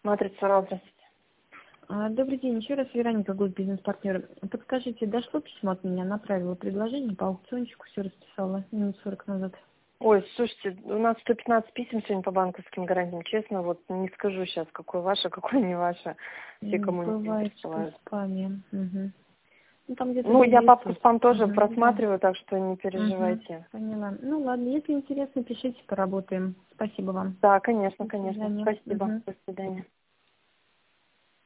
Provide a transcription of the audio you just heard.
Матрица РАО, здравствуйте. Добрый день, еще раз Вероника, год бизнес-партнер. Подскажите, дошло письмо от меня, направила предложение по аукциончику, все расписала минут 40 назад. Ой, слушайте, у нас 115 писем сегодня по банковским гарантиям. Честно, вот не скажу сейчас, какое ваше, какое не ваше. Все, кому не Бывает, что присылают. в спаме. Угу. Ну, там где-то Ну, я папку 200. спам тоже Угу, да. просматриваю, так что не Угу. переживайте. Поняла. Ну ладно, если интересно, пишите, поработаем. Спасибо вам. Да, конечно, До конечно. свидания. Спасибо. Угу. До свидания.